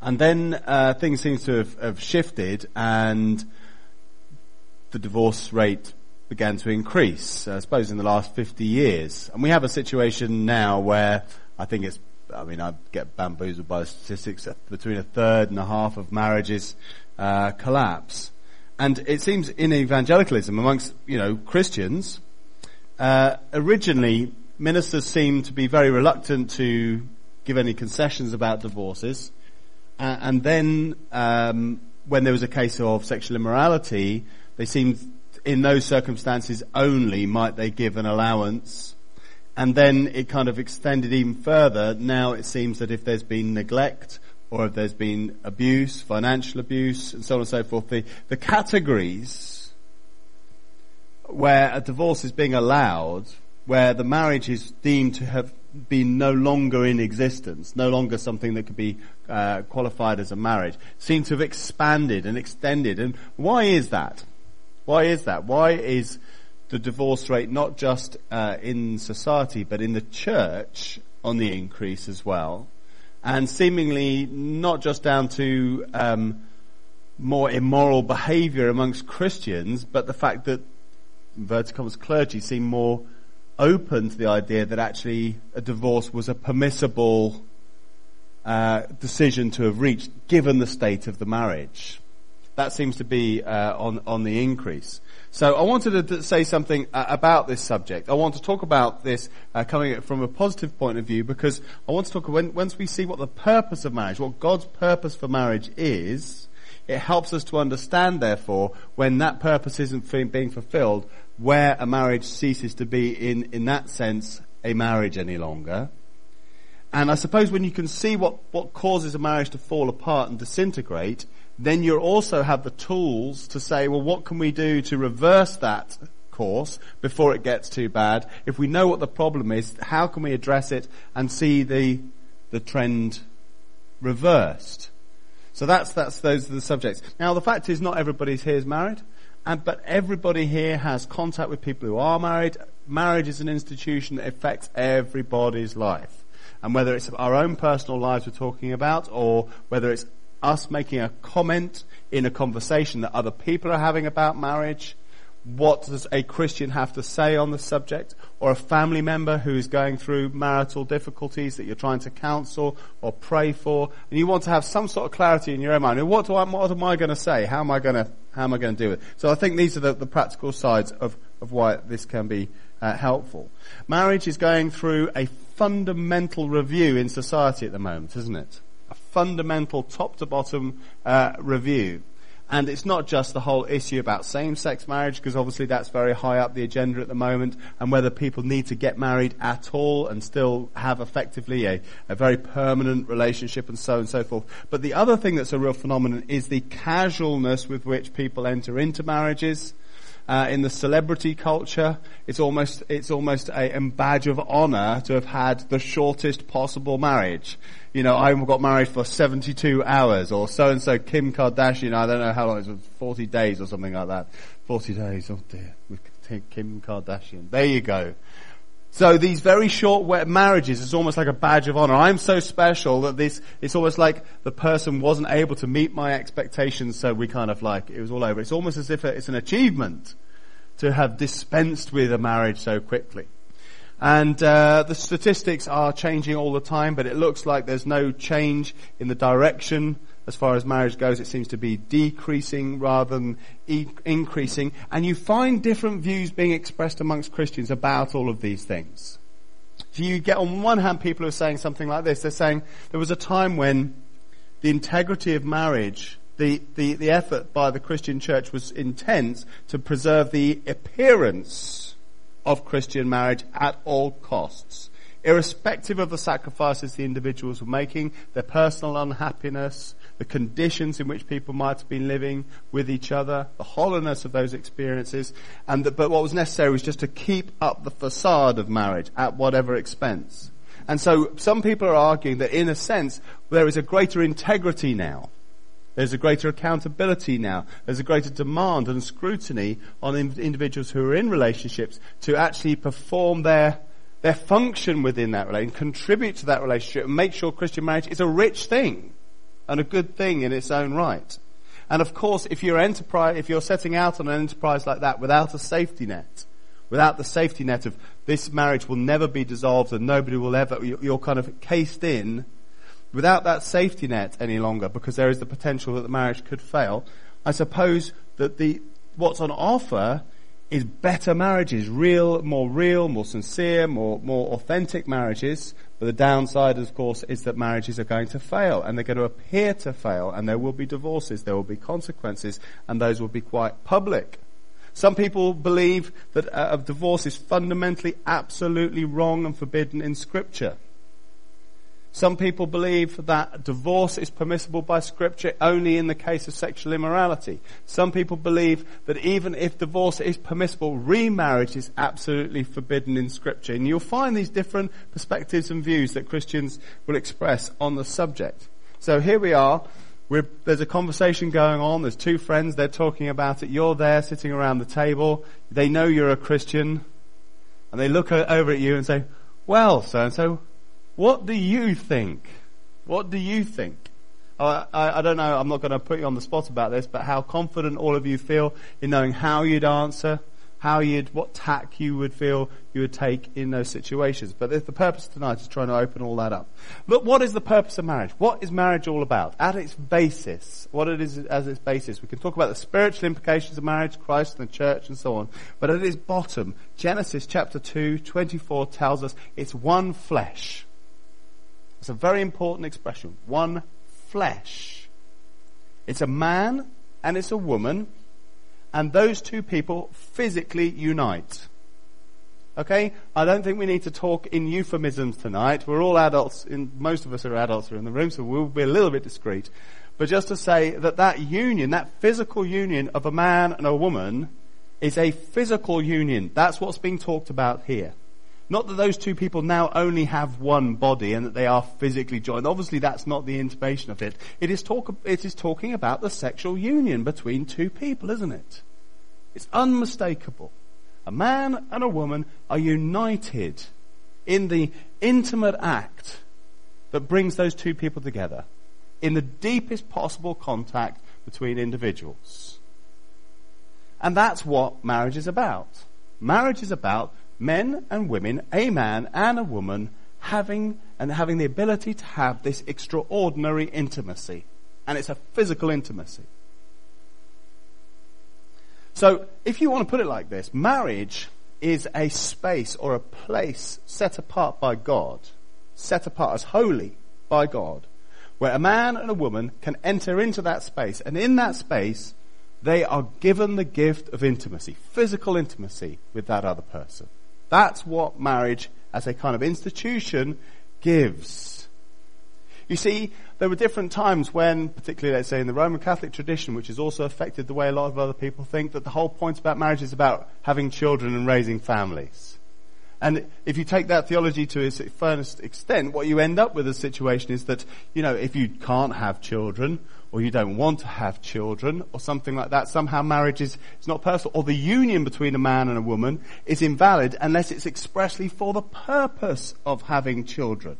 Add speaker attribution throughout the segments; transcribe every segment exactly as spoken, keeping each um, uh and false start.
Speaker 1: And then uh, things seem to have, have shifted, and the divorce rate began to increase, I suppose, in the last fifty years. And we have a situation now where I think it's, I mean, I get bamboozled by the statistics, between a third and a half of marriages uh, collapse. And it seems in evangelicalism amongst, you know, Christians, uh, originally ministers seemed to be very reluctant to give any concessions about divorces. Uh, and then, um, when there was a case of sexual immorality, they seemed, in those circumstances only, might they give an allowance. And then it kind of extended even further. Now it seems that if there's been neglect, or if there's been abuse, financial abuse, and so on and so forth, the, the categories where a divorce is being allowed, where the marriage is deemed to have been no longer in existence, no longer something that could be uh, qualified as a marriage, seem to have expanded and extended. And why is that? Why is that? Why is the divorce rate not just uh, in society, but in the church on the increase as well? And seemingly not just down to um, more immoral behaviour amongst Christians, but the fact that inverted commas clergy seem more open to the idea that actually a divorce was a permissible uh, decision to have reached, given the state of the marriage. That seems to be uh, on on the increase. So I wanted to say something uh, about this subject. I want to talk about this uh, coming from a positive point of view, because I want to talk, when, once we see what the purpose of marriage, what God's purpose for marriage is, it helps us to understand, therefore, when that purpose isn't being fulfilled, where a marriage ceases to be, in, in that sense, a marriage any longer. And I suppose when you can see what, what causes a marriage to fall apart and disintegrate, then you also have the tools to say, well, what can we do to reverse that course before it gets too bad? If we know what the problem is, how can we address it and see the the trend reversed? So that's that's those are the subjects. Now, the fact is, not everybody here is married, and but everybody here has contact with people who are married. Marriage is an institution that affects everybody's life. And whether it's our own personal lives we're talking about, or whether it's us making a comment in a conversation that other people are having about marriage, what does a Christian have to say on the subject, or a family member who is going through marital difficulties that you're trying to counsel or pray for, and you want to have some sort of clarity in your own mind. And what do I, what am I going to say? How am I going to, how am I going to do it? So I think these are the, the practical sides of, of why this can be uh, helpful. Marriage is going through a fundamental review in society at the moment, isn't it? A fundamental top-to-bottom uh, review. And it's not just the whole issue about same-sex marriage, because obviously that's very high up the agenda at the moment, and whether people need to get married at all and still have effectively a, a very permanent relationship and so on and so forth. But the other thing that's a real phenomenon is the casualness with which people enter into marriages. Uh, in the celebrity culture, it's almost it's almost a, a badge of honor to have had the shortest possible marriage. You know, I got married for seventy-two hours, or so and so Kim Kardashian. I don't know how long it was, forty days or something like that. forty days, oh dear, with Kim Kardashian. There you go. So these very short marriages is almost like a badge of honor. I'm so special that this, it's almost like the person wasn't able to meet my expectations, so we kind of like, it was all over. It's almost as if it's an achievement to have dispensed with a marriage so quickly. And uh, the statistics are changing all the time, but it looks like there's no change in the direction. As far as marriage goes, it seems to be decreasing rather than e- increasing. And you find different views being expressed amongst Christians about all of these things. So you get, on one hand, people who are saying something like this. They're saying there was a time when the integrity of marriage, the, the, the effort by the Christian church was intense to preserve the appearance of Christian marriage at all costs, irrespective of the sacrifices the individuals were making, their personal unhappiness, the conditions in which people might have been living with each other, the hollowness of those experiences, and the, but what was necessary was just to keep up the facade of marriage at whatever expense. And so some people are arguing that in a sense there is a greater integrity now. There's a greater accountability now. There's a greater demand and scrutiny on in- individuals who are in relationships to actually perform their their function within that relationship, contribute to that relationship, and make sure Christian marriage is a rich thing. and a good thing in its own right. And of course, if you're enterprise, if you're setting out on an enterprise like that without a safety net, without the safety net of this marriage will never be dissolved and nobody will ever, you're kind of cased in, without that safety net any longer, because there is the potential that the marriage could fail, I suppose that the what's on offer is better marriages, real, more real, more sincere, more more authentic marriages. But the downside, of course, is that marriages are going to fail, and they're going to appear to fail, and there will be divorces, there will be consequences, and those will be quite public. Some people believe that a divorce is fundamentally, absolutely wrong and forbidden in Scripture. Some people believe that divorce is permissible by Scripture only in the case of sexual immorality. Some people believe that even if divorce is permissible, remarriage is absolutely forbidden in Scripture. And you'll find these different perspectives and views that Christians will express on the subject. So here we are. We're, there's a conversation going on. There's two friends. They're talking about it. You're there sitting around the table. They know you're a Christian. And they look over at you and say, well, so-and-so, what do you think? What do you think? I, I, I don't know, I'm not going to put you on the spot about this, but how confident all of you feel in knowing how you'd answer, how you'd, what tack you would feel you would take in those situations. But the purpose tonight is trying to open all that up. Look, what is the purpose of marriage? What is marriage all about? At its basis, what it is as its basis. We can talk about the spiritual implications of marriage, Christ and the church and so on. But at its bottom, Genesis chapter two, twenty-four tells us it's one flesh. It's a very important expression. One flesh. It's a man and it's a woman, and those two people physically unite. Okay? I don't think we need to talk in euphemisms tonight. We're all adults, in, most of us are adults who are in the room, so we'll be a little bit discreet. But just to say that that union, that physical union of a man and a woman is a physical union. That's what's being talked about here. Not that those two people now only have one body and that they are physically joined. Obviously, that's not the intimation of it. It is talk, it is talking about the sexual union between two people, isn't it? It's unmistakable. A man and a woman are united in the intimate act that brings those two people together, in the deepest possible contact between individuals. And that's what marriage is about. Marriage is about men and women, a man and a woman, having and having the ability to have this extraordinary intimacy. And it's a physical intimacy. So, if you want to put it like this, marriage is a space or a place set apart by God, set apart as holy by God, where a man and a woman can enter into that space, and in that space, they are given the gift of intimacy, physical intimacy with that other person. That's what marriage as a kind of institution gives. You see, there were different times when, particularly let's say in the Roman Catholic tradition, which has also affected the way a lot of other people think, that the whole point about marriage is about having children and raising families. And if you take that theology to its furthest extent, what you end up with a situation is that, you know, if you can't have children, or you don't want to have children, or something like that, somehow marriage is, is not personal, or the union between a man and a woman is invalid unless it's expressly for the purpose of having children.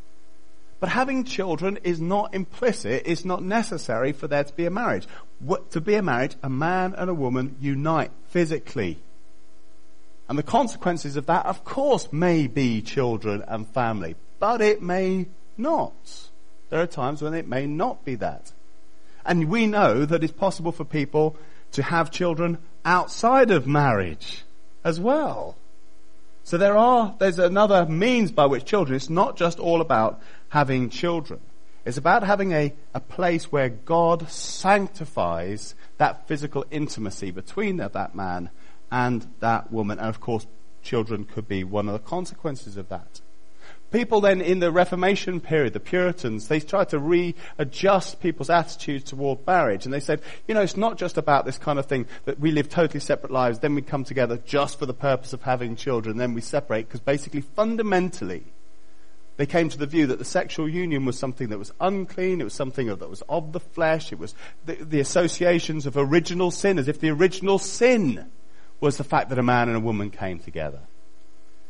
Speaker 1: But having children is not implicit, it's not necessary for there to be a marriage. What, to be a marriage, a man and a woman unite physically. And the consequences of that, of course, may be children and family, but it may not. There are times when it may not be that. And we know that it's possible for people to have children outside of marriage as well. So there are, there's another means by which children, it's not just all about having children. It's about having a, a place where God sanctifies that physical intimacy between that, that man and that woman. And of course, children could be one of the consequences of that. People then in the Reformation period, the Puritans, they tried to readjust people's attitudes toward marriage. And they said, you know, it's not just about this kind of thing that we live totally separate lives, then we come together just for the purpose of having children, then we separate. Because basically, fundamentally, they came to the view that the sexual union was something that was unclean, it was something that was of the flesh, it was the, the associations of original sin, as if the original sin was the fact that a man and a woman came together.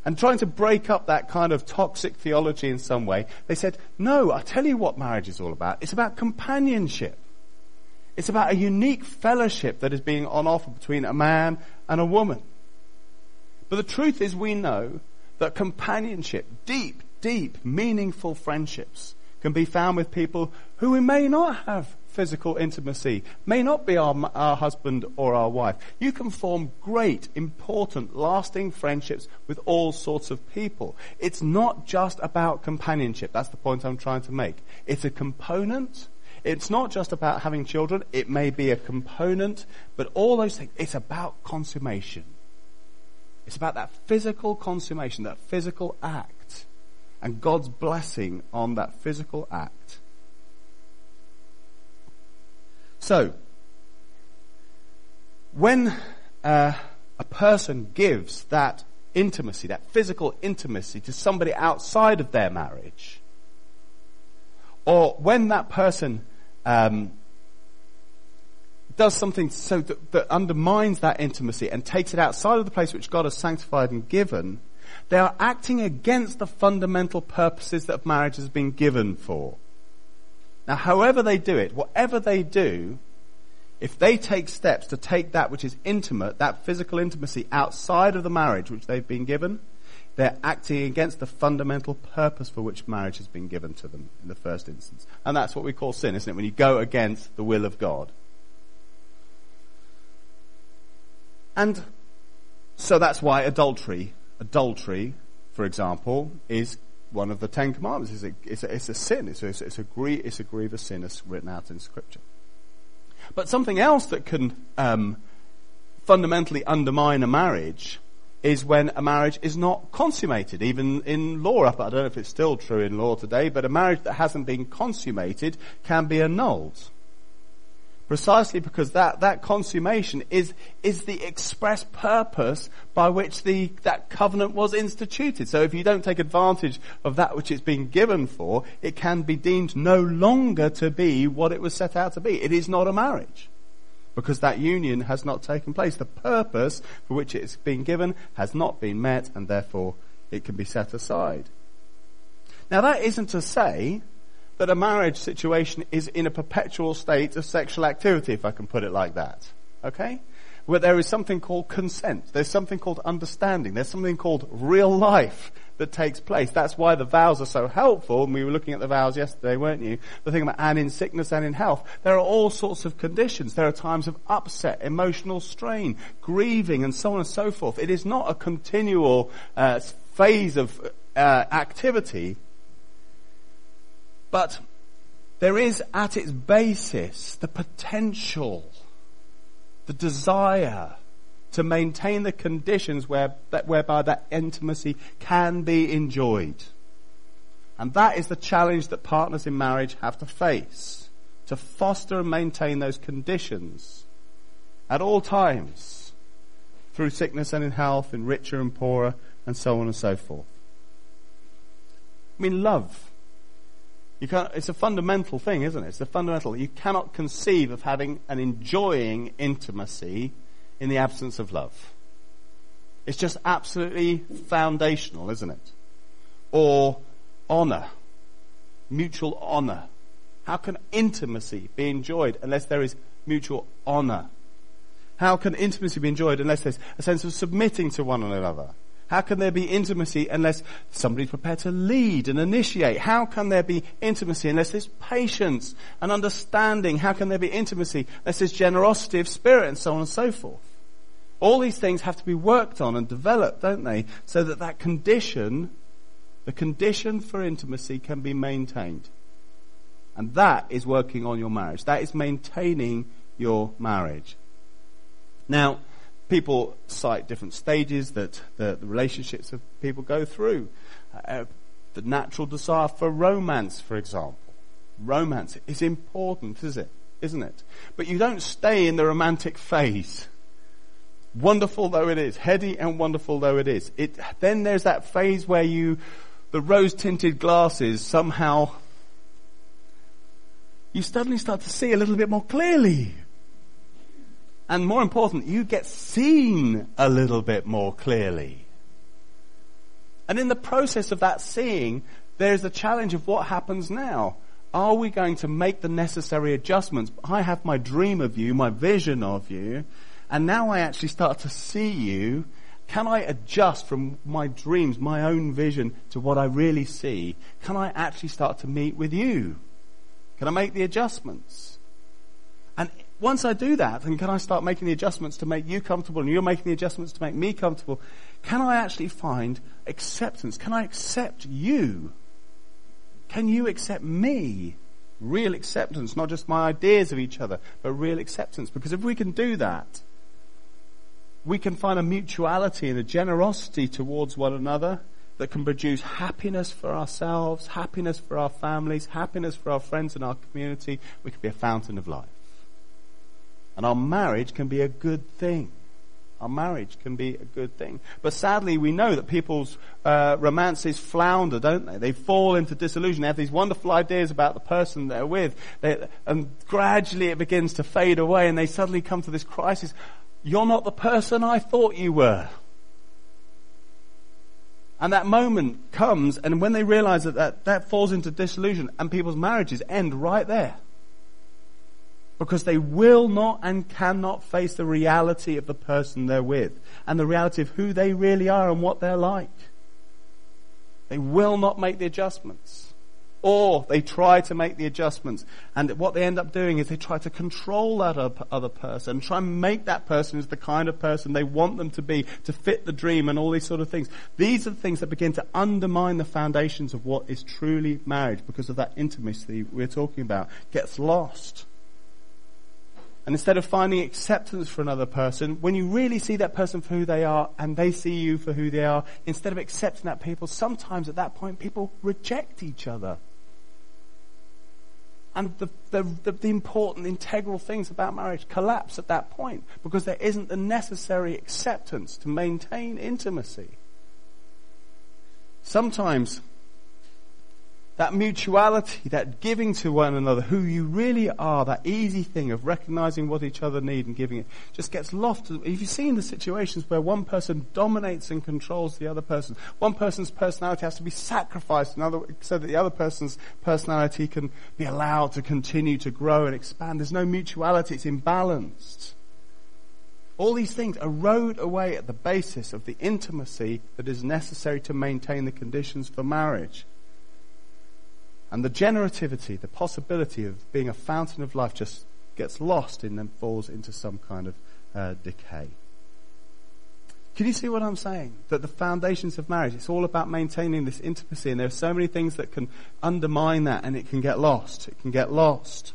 Speaker 1: and trying to break up that kind of toxic theology in some way, they said, no, I tell you what marriage is all about. It's about companionship. It's about a unique fellowship that is being on offer between a man and a woman. But the truth is, we know that companionship, deep, deep, meaningful friendships, can be found with people who we may not have physical intimacy, may not be our, our husband or our wife. You can form great, important, lasting friendships with all sorts of people. It's not just about companionship. That's the point I'm trying to make. It's a component. It's not just about having children. It may be a component, but all those things, it's about consummation. It's about that physical consummation, that physical act, and God's blessing on that physical act. So, when uh, a person gives that intimacy, that physical intimacy to somebody outside of their marriage, or when that person um, does something so that, that undermines that intimacy and takes it outside of the place which God has sanctified and given, they are acting against the fundamental purposes that marriage has been given for. Now, however they do it, whatever they do, if they take steps to take that which is intimate, that physical intimacy outside of the marriage which they've been given, they're acting against the fundamental purpose for which marriage has been given to them in the first instance. And that's what we call sin, isn't it? When you go against the will of God. And so that's why adultery, adultery, for example, is one of the Ten Commandments. It's a, it's a, it's a sin. It's a, it's, a grie, it's a grievous sin as written out in Scripture. But something else that can um, fundamentally undermine a marriage is when a marriage is not consummated. Even in law, I don't know if it's still true in law today, but a marriage that hasn't been consummated can be annulled. Precisely because that, that consummation is, is the express purpose by which the, that covenant was instituted. So if you don't take advantage of that which it's been given for, it can be deemed no longer to be what it was set out to be. It is not a marriage. Because that union has not taken place. The purpose for which it's been given has not been met, and therefore it can be set aside. Now that isn't to say that a marriage situation is in a perpetual state of sexual activity, if I can put it like that. Okay? Where there is something called consent. There's something called understanding. There's something called real life that takes place. That's why the vows are so helpful. And we were looking at the vows yesterday, weren't you? The thing about and in sickness and in health. There are all sorts of conditions. There are times of upset, emotional strain, grieving, and so on and so forth. It is not a continual uh, phase of uh, activity. But there is at its basis the potential, the desire to maintain the conditions where, that, whereby that intimacy can be enjoyed. And that is the challenge that partners in marriage have to face, to foster and maintain those conditions at all times, through sickness and in health, in richer and poorer, and so on and so forth. I mean, love. You can't, it's a fundamental thing, isn't it? It's a fundamental. You cannot conceive of having and enjoying intimacy in the absence of love. It's just absolutely foundational, isn't it? Or honor, mutual honor. How can intimacy be enjoyed unless there is mutual honor? How can intimacy be enjoyed unless there's a sense of submitting to one another? How can there be intimacy unless somebody's prepared to lead and initiate? How can there be intimacy unless there's patience and understanding? How can there be intimacy unless there's generosity of spirit and so on and so forth? All these things have to be worked on and developed, don't they? So that that condition, the condition for intimacy can be maintained. And that is working on your marriage. That is maintaining your marriage. Now, people cite different stages that the, the relationships of people go through. Uh, the natural desire for romance, for example. Romance is important, is it? Isn't it? But you don't stay in the romantic phase. Wonderful though it is, heady and wonderful though it is. It, then there's that phase where you, the rose-tinted glasses somehow, you suddenly start to see a little bit more clearly. And more important, you get seen a little bit more clearly. And in the process of that seeing, there's the challenge of what happens now. Are we going to make the necessary adjustments? I have my dream of you, my vision of you, and now I actually start to see you. Can I adjust from my dreams, my own vision, to what I really see? Can I actually start to meet with you? Can I make the adjustments? And once I do that, then can I start making the adjustments to make you comfortable, and you're making the adjustments to make me comfortable? Can I actually find acceptance? Can I accept you? Can you accept me? Real acceptance, not just my ideas of each other, but real acceptance. Because if we can do that, we can find a mutuality and a generosity towards one another that can produce happiness for ourselves, happiness for our families, happiness for our friends and our community. We can be a fountain of life. And our marriage can be a good thing. Our marriage can be a good thing. But sadly, we know that people's uh, romances flounder, don't they? They fall into disillusion. They have these wonderful ideas about the person they're with. They, and gradually it begins to fade away, and they suddenly come to this crisis. You're not the person I thought you were. And that moment comes, and when they realize that that, that falls into disillusion, and people's marriages end right there. Because they will not and cannot face the reality of the person they're with, and the reality of who they really are and what they're like. They will not make the adjustments. Or they try to make the adjustments, and what they end up doing is they try to control that other person, try and make that person as the kind of person they want them to be, to fit the dream and all these sort of things. These are the things that begin to undermine the foundations of what is truly marriage, because of that intimacy we're talking about gets lost. And instead of finding acceptance for another person, when you really see that person for who they are and they see you for who they are, instead of accepting that people, sometimes at that point people reject each other. And the, the, the, the important, integral things about marriage collapse at that point, because there isn't the necessary acceptance to maintain intimacy. Sometimes that mutuality, that giving to one another, who you really are, that easy thing of recognizing what each other need and giving it, just gets lost. Have you seen the situations where one person dominates and controls the other person? One person's personality has to be sacrificed in other, so that the other person's personality can be allowed to continue to grow and expand. There's no mutuality, it's imbalanced. All these things erode away at the basis of the intimacy that is necessary to maintain the conditions for marriage. And the generativity, the possibility of being a fountain of life just gets lost and then falls into some kind of uh, decay. Can you see what I'm saying? That the foundations of marriage, it's all about maintaining this intimacy, and there are so many things that can undermine that, and it can get lost. It can get lost.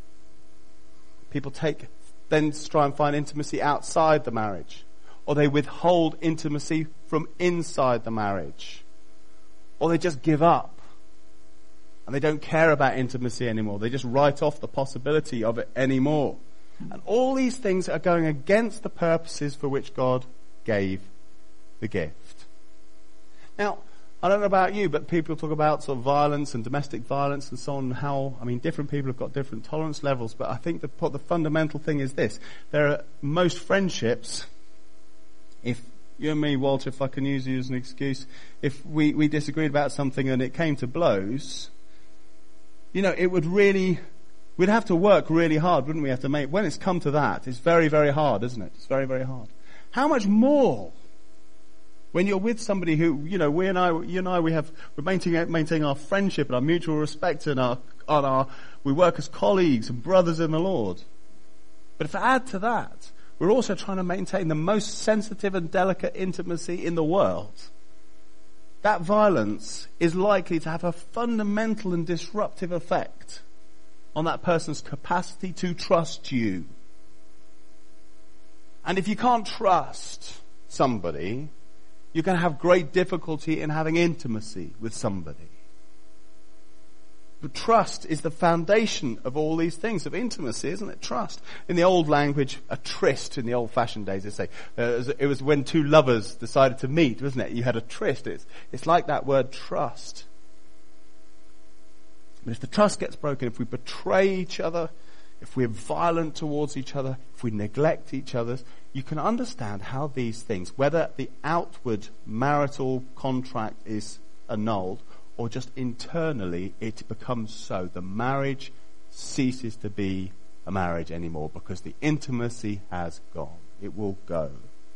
Speaker 1: People take, then try and find intimacy outside the marriage, or they withhold intimacy from inside the marriage, or they just give up. And they don't care about intimacy anymore. They just write off the possibility of it anymore. And all these things are going against the purposes for which God gave the gift. Now, I don't know about you, but people talk about sort of violence and domestic violence and so on, and how, I mean, different people have got different tolerance levels, but I think the, the fundamental thing is this. There are most friendships, if you and me, Walter, if I can use you as an excuse, if we, we disagreed about something and it came to blows, you know, it would really, we'd have to work really hard, wouldn't we, have to make, when it's come to that, it's very, very hard, isn't it? It's very, very hard. How much more when you're with somebody who, you know, we and I, you and I, we have, we're maintaining, maintaining our friendship and our mutual respect and our, on our, we work as colleagues and brothers in the Lord. But if I add to that, we're also trying to maintain the most sensitive and delicate intimacy in the world. That violence is likely to have a fundamental and disruptive effect on that person's capacity to trust you. And if you can't trust somebody, you're going to have great difficulty in having intimacy with somebody. But trust is the foundation of all these things, of intimacy, isn't it? Trust. In the old language, a tryst in the old-fashioned days, they say, uh, it was when two lovers decided to meet, wasn't it? You had a tryst. It's, it's like that word trust. But if the trust gets broken, if we betray each other, if we're violent towards each other, if we neglect each other, you can understand how these things, whether the outward marital contract is annulled or just internally it becomes so, the marriage ceases to be a marriage anymore because the intimacy has gone. It will go.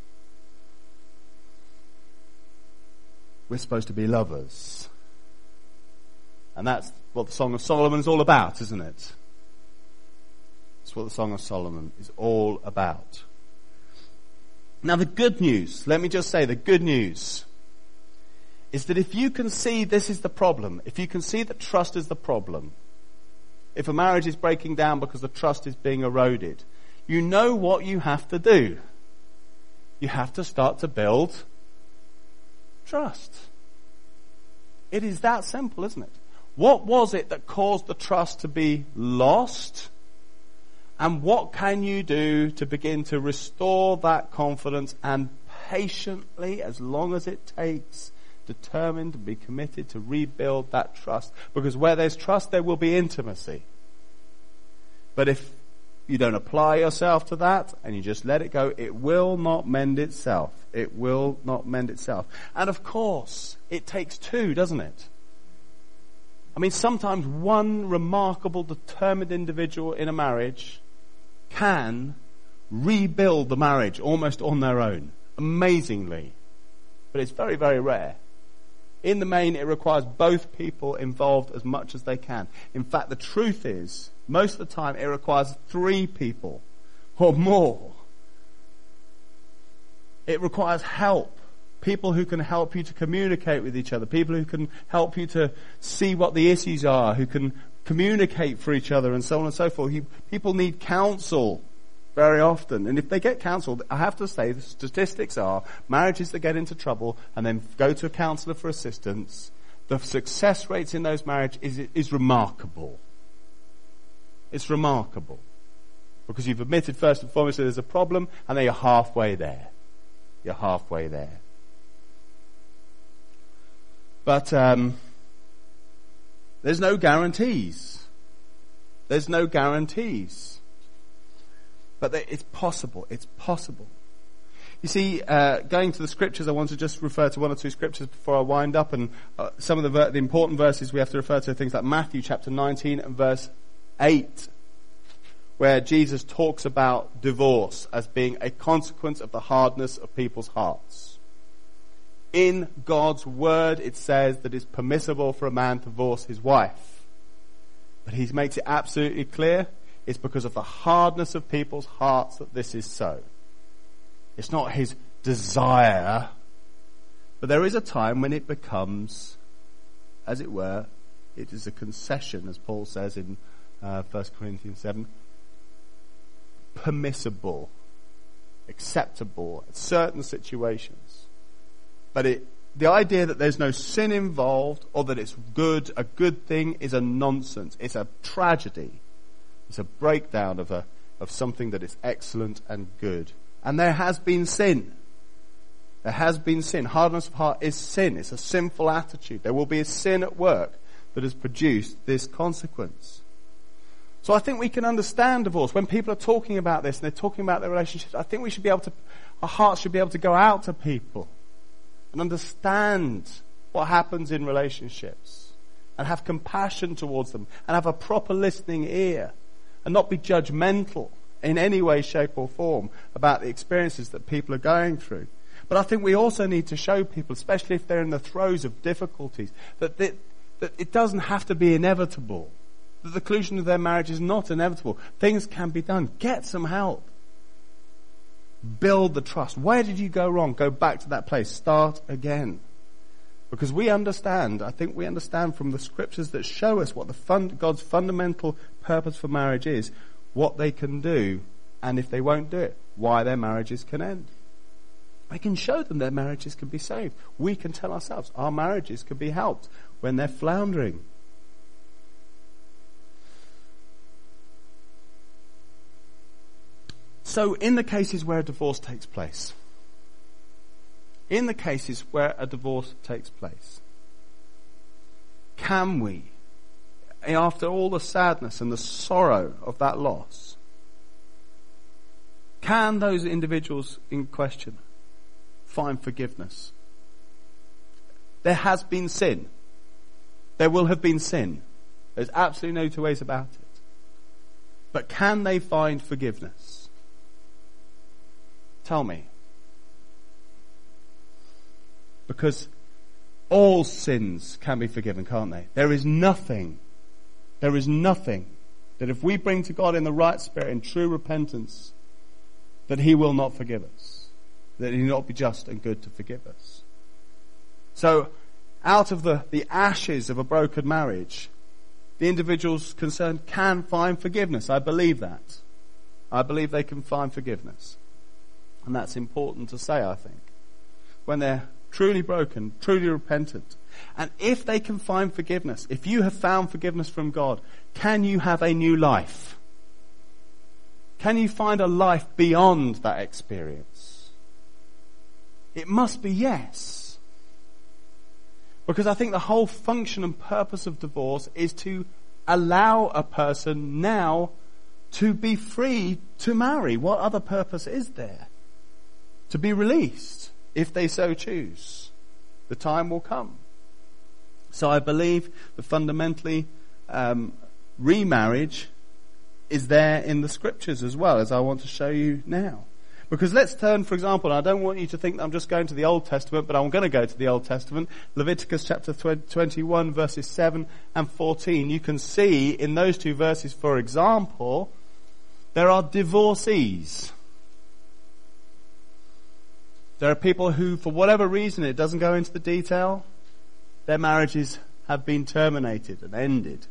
Speaker 1: We're supposed to be lovers. And that's what the Song of Solomon is all about, isn't it? That's what the Song of Solomon is all about. Now the good news, let me just say the good news, is that if you can see this is the problem, if you can see that trust is the problem, if a marriage is breaking down because the trust is being eroded, you know what you have to do. You have to start to build trust. It is that simple, isn't it? What was it that caused the trust to be lost? And what can you do to begin to restore that confidence and patiently, as long as it takes, determined to be committed to rebuild that trust? Because where there's trust, there will be intimacy. But if you don't apply yourself to that and you just let it go, it will not mend itself. It will not mend itself. And of course, it takes two, doesn't it? I mean, sometimes one remarkable, determined individual in a marriage can rebuild the marriage almost on their own, amazingly. But it's very, very rare. In the main, it requires both people involved as much as they can. In fact, the truth is, most of the time, it requires three people or more. It requires help. People who can help you to communicate with each other. People who can help you to see what the issues are. Who can communicate for each other and so on and so forth. People need counsel very often. And if they get counsel, I have to say the statistics are marriages that get into trouble and then go to a counsellor for assistance, the success rates in those marriages is, is remarkable. It's remarkable. Because you've admitted first and foremost that there's a problem and then you're halfway there. You're halfway there. But um, there's no guarantees. There's no guarantees. But it's possible. It's possible. You see, uh, going to the scriptures, I want to just refer to one or two scriptures before I wind up. And uh, some of the, ver- the important verses we have to refer to are things like Matthew chapter nineteen and verse eight, where Jesus talks about divorce as being a consequence of the hardness of people's hearts. In God's word, it says that it's permissible for a man to divorce his wife. But he makes it absolutely clear it's because of the hardness of people's hearts that this is so. It's not his desire, but there is a time when it becomes, as it were, it is a concession, as Paul says in uh, First Corinthians seven, permissible, acceptable in certain situations. But it, the idea that there's no sin involved or that it's good, a good thing, is a nonsense. It's a tragedy. It's a breakdown of a of something that is excellent and good. And there has been sin. There has been sin. Hardness of heart is sin. It's a sinful attitude. There will be a sin at work that has produced this consequence. So I think we can understand divorce. When people are talking about this and they're talking about their relationships, I think we should be able to, our hearts should be able to go out to people and understand what happens in relationships and have compassion towards them and have a proper listening ear and not be judgmental in any way, shape or form about the experiences that people are going through. But I think we also need to show people, especially if they're in the throes of difficulties, that, they, that it doesn't have to be inevitable. That the conclusion of their marriage is not inevitable. Things can be done. Get some help. Build the trust. Where did you go wrong? Go back to that place. Start again. Because we understand, I think we understand from the scriptures that show us what the fun, God's fundamental purpose for marriage is, what they can do, and if they won't do it, why their marriages can end. We can show them their marriages can be saved. We can tell ourselves our marriages can be helped when they're floundering. So in the cases where a divorce takes place, in the cases where a divorce takes place, can we, after all the sadness and the sorrow of that loss, can those individuals in question find forgiveness? There has been sin. There will have been sin. There's absolutely no two ways about it. But can they find forgiveness? Tell me. Because all sins can be forgiven, can't they? There is nothing, there is nothing that if we bring to God in the right spirit, in true repentance, that He will not forgive us. That He will not be just and good to forgive us. So, out of the, the ashes of a broken marriage, the individuals concerned can find forgiveness. I believe that. I believe they can find forgiveness. And that's important to say, I think. When they're truly broken, truly repentant. And if they can find forgiveness, if you have found forgiveness from God, can you have a new life? Can you find a life beyond that experience? It must be yes. Because I think the whole function and purpose of divorce is to allow a person now to be free to marry. What other purpose is there? To be released, if they so choose. The time will come. So I believe that fundamentally um, remarriage is there in the scriptures as well, as I want to show you now. Because let's turn, for example, and I don't want you to think that I'm just going to the Old Testament, but I'm going to go to the Old Testament. Leviticus chapter twenty-one, verses seven and fourteen. You can see in those two verses, for example, there are divorcees. There are people who, for whatever reason, it doesn't go into the detail, their marriages have been terminated and ended.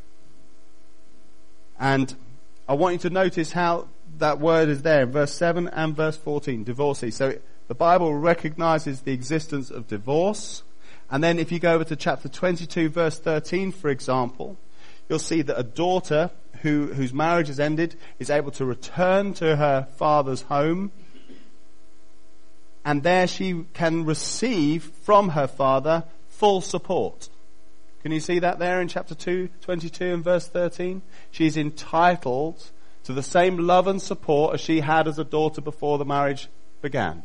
Speaker 1: And I want you to notice how that word is there in verse seven and verse fourteen, divorcee. So the Bible recognizes the existence of divorce. And then if you go over to chapter twenty-two, verse thirteen, for example, you'll see that a daughter who, whose marriage has ended is able to return to her father's home. And there she can receive from her father full support. Can you see that there in chapter two, twenty-two and verse thirteen? She's entitled to the same love and support as she had as a daughter before the marriage began.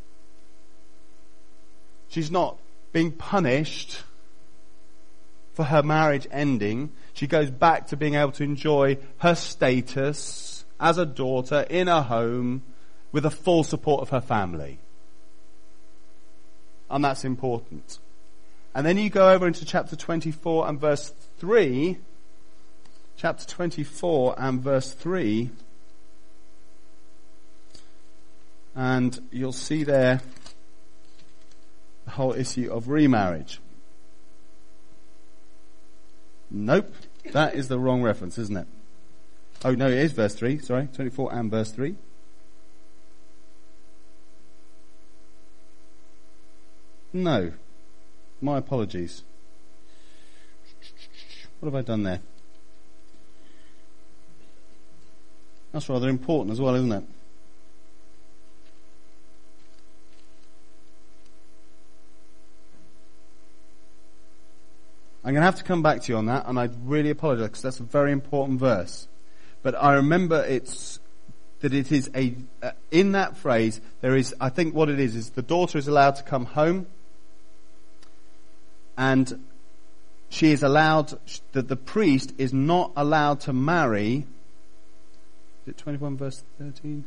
Speaker 1: She's not being punished for her marriage ending. She goes back to being able to enjoy her status as a daughter in a home with the full support of her family. And that's important. And then you go over into chapter twenty-four and verse three. Chapter twenty-four and verse three. And you'll see there the whole issue of remarriage. Nope. That is the wrong reference, isn't it? Oh, no, it is verse three. Sorry. twenty-four and verse three. No. My apologies. What have I done there? That's rather important as well, isn't it? I'm going to have to come back to you on that, and I really apologize because that's a very important verse. But I remember it's that it is a uh, in that phrase there is. I think what it is is the daughter is allowed to come home, and she is allowed that the priest is not allowed to marry. Is it twenty-one verse thirteen?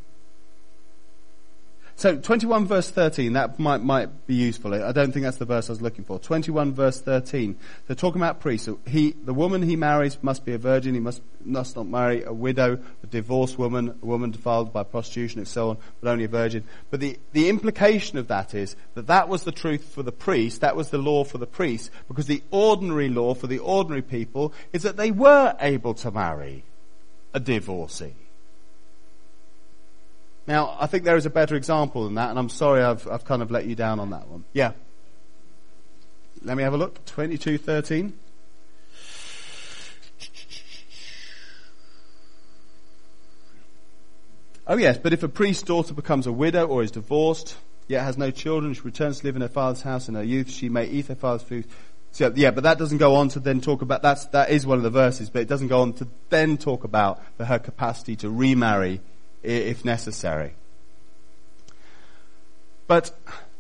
Speaker 1: So twenty-one verse thirteen, that might might be useful. I don't think that's the verse I was looking for. twenty-one verse thirteen. They're talking about priests. So he, the woman he marries must be a virgin. He must must not marry a widow, a divorced woman, a woman defiled by prostitution, and so on, but only a virgin. But the, the implication of that is that that was the truth for the priest. That was the law for the priest, because the ordinary law for the ordinary people is that they were able to marry a divorcee. Now, I think there is a better example than that, and I'm sorry I've, I've kind of let you down on that one. Yeah. Let me have a look. twenty-two thirteen. Oh yes, but if a priest's daughter becomes a widow or is divorced, yet has no children, she returns to live in her father's house in her youth, she may eat her father's food, So, yeah, but that doesn't go on to then talk about, that's, that is one of the verses, but it doesn't go on to then talk about the, her capacity to remarry if necessary. But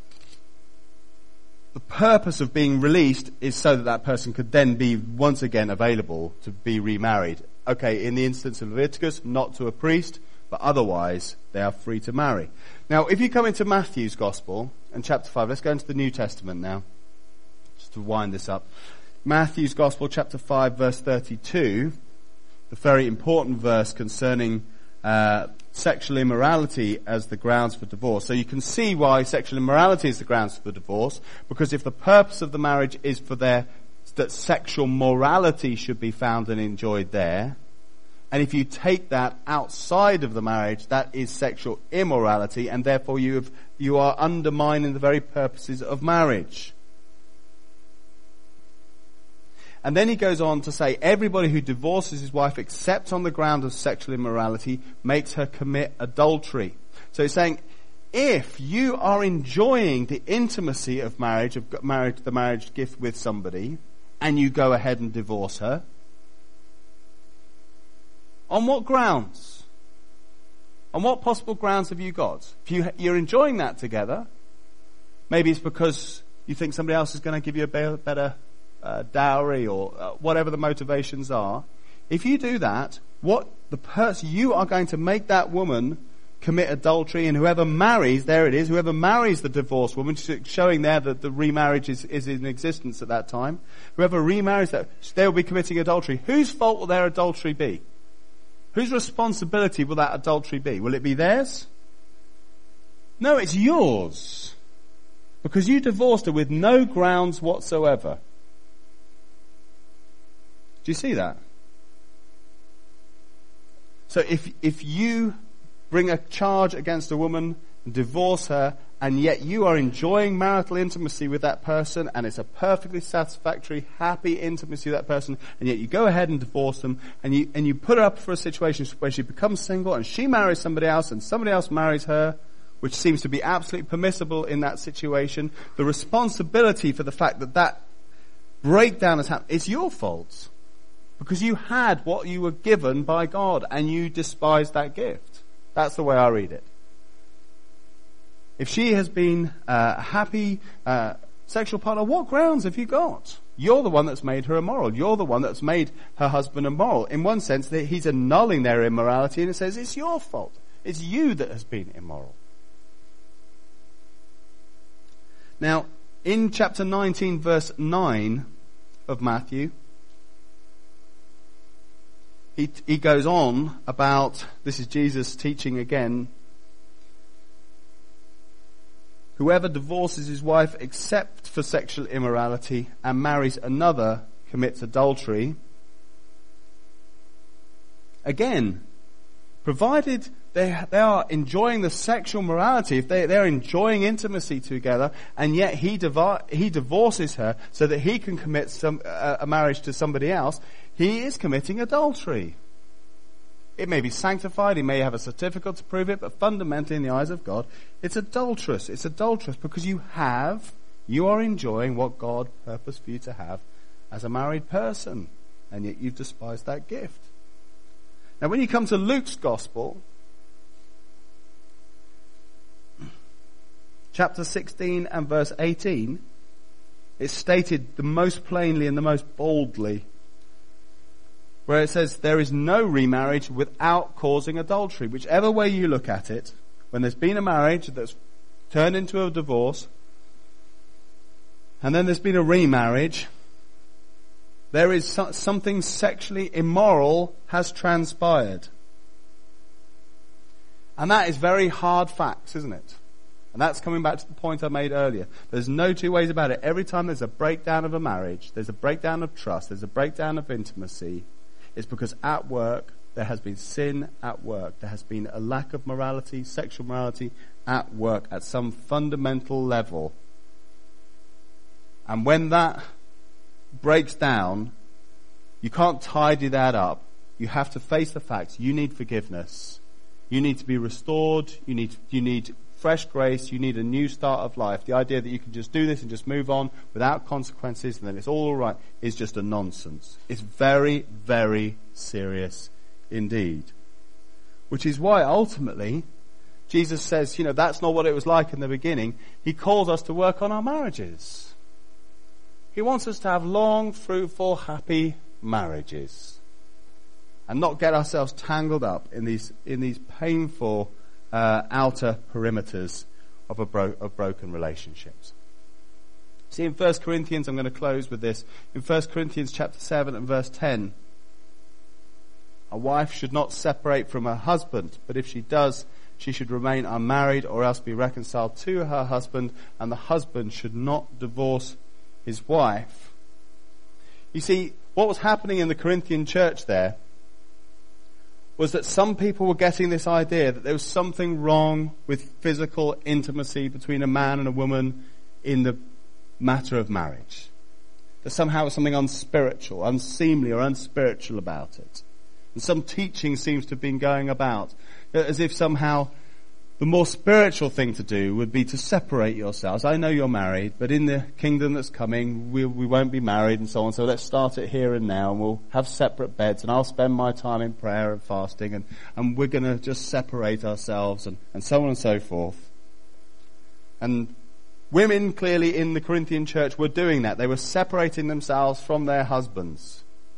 Speaker 1: the purpose of being released is so that that person could then be once again available to be remarried. Okay, in the instance of Leviticus, not to a priest, but otherwise they are free to marry. Now, if you come into Matthew's Gospel and chapter five, let's go into the New Testament now, just to wind this up. Matthew's Gospel, chapter five, verse thirty-two, the very important verse concerning uh, sexual immorality as the grounds for divorce. So you can see why sexual immorality is the grounds for divorce, because if the purpose of the marriage is for their, that sexual morality should be found and enjoyed there, and if you take that outside of the marriage, that is sexual immorality, and therefore you have, you are undermining the very purposes of marriage. And then he goes on to say, everybody who divorces his wife except on the ground of sexual immorality makes her commit adultery. So he's saying, if you are enjoying the intimacy of marriage, of marriage, the marriage gift with somebody, and you go ahead and divorce her, on what grounds? On what possible grounds have you got? If you, you're enjoying that together, maybe it's because you think somebody else is going to give you a better uh, dowry or uh, whatever the motivations are. If you do that, what the person, you are going to make that woman commit adultery, and whoever marries, there it is, whoever marries the divorced woman, showing there that the remarriage is, is in existence at that time, whoever remarries that, they will be committing adultery. Whose fault will their adultery be? Whose responsibility will that adultery be? Will it be theirs? No, it's yours. Because you divorced her with no grounds whatsoever. Do you see that? So if, if you bring a charge against a woman, divorce her, and yet you are enjoying marital intimacy with that person, and it's a perfectly satisfactory, happy intimacy with that person, and yet you go ahead and divorce them, and you, and you put her up for a situation where she becomes single, and she marries somebody else, and somebody else marries her, which seems to be absolutely permissible in that situation, the responsibility for the fact that that breakdown has happened, it's your fault. Because you had what you were given by God, and you despised that gift. That's the way I read it. If she has been uh, a happy uh, sexual partner, what grounds have you got? You're the one that's made her immoral. You're the one that's made her husband immoral. In one sense, that he's annulling their immorality, and it says it's your fault. It's you that has been immoral. Now, in chapter nineteen, verse nine of Matthew, he, he goes on about, this is Jesus teaching again, whoever divorces his wife except for sexual immorality and marries another commits adultery. Again, provided they they are enjoying the sexual morality, if they they're enjoying intimacy together, and yet he divi- he divorces her so that he can commit some uh, a marriage to somebody else, he is committing adultery. It may be sanctified, he may have a certificate to prove it, but fundamentally in the eyes of God, it's adulterous. It's adulterous because you have, you are enjoying what God purposed for you to have as a married person, and yet you've despised that gift. Now when you come to Luke's Gospel, chapter sixteen and verse eighteen, it's stated the most plainly and the most boldly, where it says, there is no remarriage without causing adultery. Whichever way you look at it, when there's been a marriage that's turned into a divorce, and then there's been a remarriage, there is so- something sexually immoral has transpired. And that is very hard facts, isn't it? And that's coming back to the point I made earlier. There's no two ways about it. Every time there's a breakdown of a marriage, there's a breakdown of trust, there's a breakdown of intimacy, it's because at work, there has been sin at work. There has been a lack of morality, sexual morality at work at some fundamental level. And when that breaks down, you can't tidy that up. You have to face the facts. You need forgiveness. You need to be restored. You need, you need fresh grace, you need a new start of life. The idea that you can just do this and just move on without consequences and then it's all alright is just a nonsense. It's very, very serious indeed. Which is why ultimately Jesus says, you know, that's not what it was like in the beginning. He calls us to work on our marriages. He wants us to have long, fruitful, happy marriages. And not get ourselves tangled up in these, in these painful, uh, outer perimeters of a bro- of broken relationships. See, in First Corinthians, I'm going to close with this. In First Corinthians chapter seven and verse ten, a wife should not separate from her husband, but if she does, she should remain unmarried or else be reconciled to her husband, and the husband should not divorce his wife. You see, what was happening in the Corinthian church there was that some people were getting this idea that there was something wrong with physical intimacy between a man and a woman in the matter of marriage. That somehow there was something unspiritual, unseemly or unspiritual about it. And some teaching seems to have been going about as if somehow the more spiritual thing to do would be to separate yourselves. I know you're married, but in the kingdom that's coming, we, we won't be married and so on. So let's start it here and now, and we'll have separate beds, and I'll spend my time in prayer and fasting, and, and we're going to just separate ourselves, and, and so on and so forth. And women clearly in the Corinthian church were doing that. They were separating themselves from their husbands.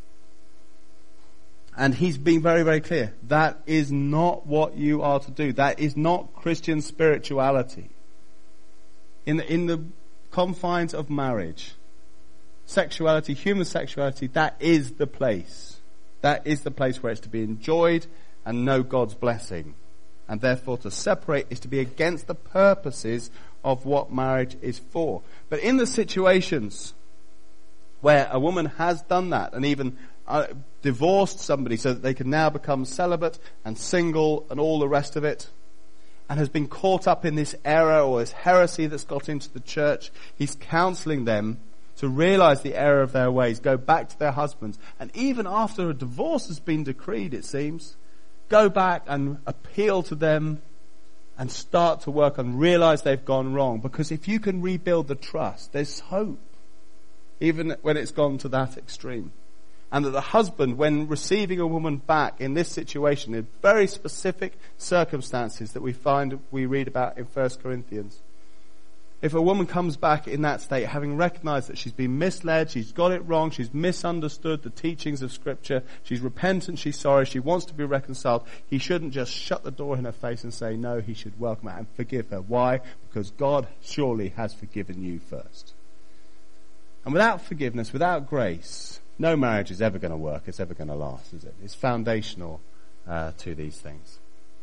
Speaker 1: And he's being very, very clear. That is not what you are to do. That is not Christian spirituality. In the, in the confines of marriage, sexuality, human sexuality, that is the place. That is the place where it's to be enjoyed and know God's blessing. And therefore to separate is to be against the purposes of what marriage is for. But in the situations where a woman has done that and even uh, divorced somebody so that they can now become celibate and single and all the rest of it, and has been caught up in this error or this heresy that's got into the church, he's counseling them to realize the error of their ways, go back to their husbands, and even after a divorce has been decreed, it seems, go back and appeal to them and start to work and realize they've gone wrong. Because if you can rebuild the trust, there's hope, even when it's gone to that extreme. And that the husband, when receiving a woman back in this situation, in very specific circumstances that we find, we read about in First Corinthians, if a woman comes back in that state, having recognized that she's been misled, she's got it wrong, she's misunderstood the teachings of Scripture, she's repentant, she's sorry, she wants to be reconciled, he shouldn't just shut the door in her face and say no. He should welcome her and forgive her. Why? Because God surely has forgiven you first. And without forgiveness, without grace, no marriage is ever going to work, it's ever going to last, is it? It's foundational uh, to these things.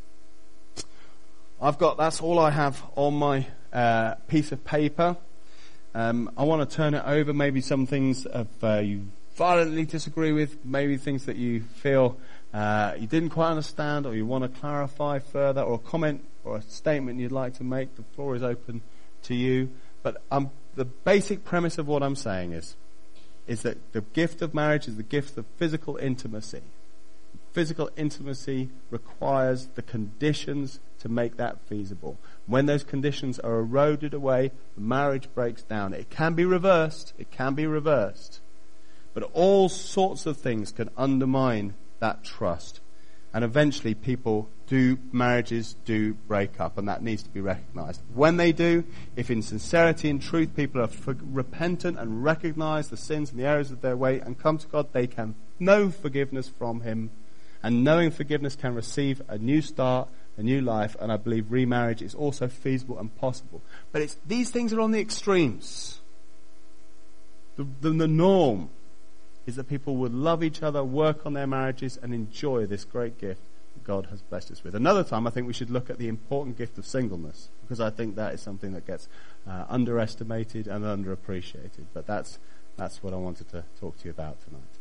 Speaker 1: I've got, that's all I have on my uh, piece of paper. Um, I want to turn it over, maybe some things of, uh, you violently disagree with, maybe things that you feel uh, you didn't quite understand or you want to clarify further, or a comment or a statement you'd like to make. The floor is open to you. But um, the basic premise of what I'm saying is, is that the gift of marriage is the gift of physical intimacy. Physical intimacy requires the conditions to make that feasible. When those conditions are eroded away, the marriage breaks down. It can be reversed. It can be reversed. But all sorts of things can undermine that trust. And eventually people do, marriages do break up, and that needs to be recognized. When they do, if in sincerity and truth people are for, repentant and recognize the sins and the errors of their way and come to God, they can know forgiveness from Him. And knowing forgiveness can receive a new start, a new life, and I believe remarriage is also feasible and possible. But it's, these things are on the extremes. The, the, the norm is that people would love each other, work on their marriages, and enjoy this great gift that God has blessed us with. Another time, I think we should look at the important gift of singleness, because I think that is something that gets uh, underestimated and underappreciated. But that's that's what I wanted to talk to you about tonight.